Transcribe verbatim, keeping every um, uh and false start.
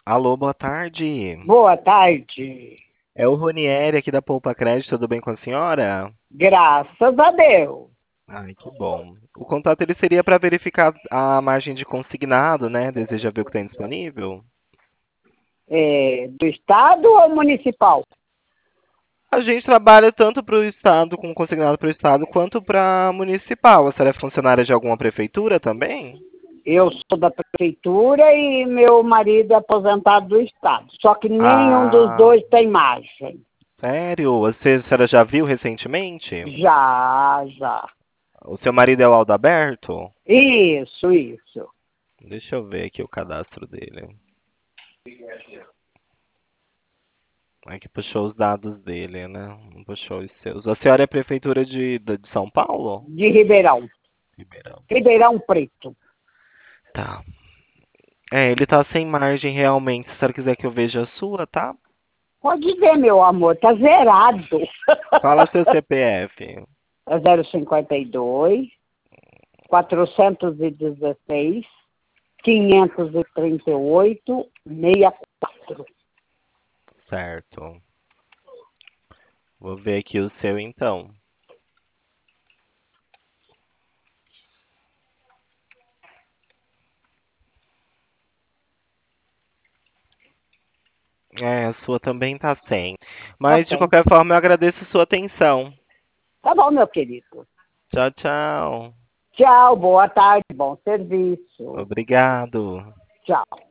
Alô, boa tarde. Boa tarde. É o Ronieri aqui da Poupa Crédito, tudo bem com a senhora? Graças a Deus. Ai, que bom. O contato ele seria para verificar a margem de consignado, né? Deseja ver o que tem disponível? É, do Estado ou municipal? A gente trabalha tanto para o Estado, com consignado para o Estado, quanto para municipal. A senhora é funcionária de alguma prefeitura também? Eu sou da prefeitura e meu marido é aposentado do Estado. Só que nenhum dos Ah, dois tem margem. sério? Você, a senhora já viu recentemente? Já, já. O seu marido é o Aldaberto? Isso, isso. Deixa eu ver aqui o cadastro dele. É que puxou os dados dele, né? Não puxou os seus. A senhora é prefeitura de, de de São Paulo? De Ribeirão. Ribeirão. Ribeirão Preto. Tá. É, ele tá sem margem realmente. Se a senhora quiser que eu veja a sua, tá? Pode ver, meu amor, tá zerado. Fala seu C P F. É zero cinquenta e dois, quatrocentos e dezesseis, quinhentos e trinta e oito, sessenta e quatro. Certo. Vou ver aqui o seu então. É, a sua também tá sem. Tá Mas de bem. qualquer forma eu agradeço sua atenção. Tá bom, meu querido. Tchau, tchau. Tchau, boa tarde, bom serviço. Obrigado. Tchau.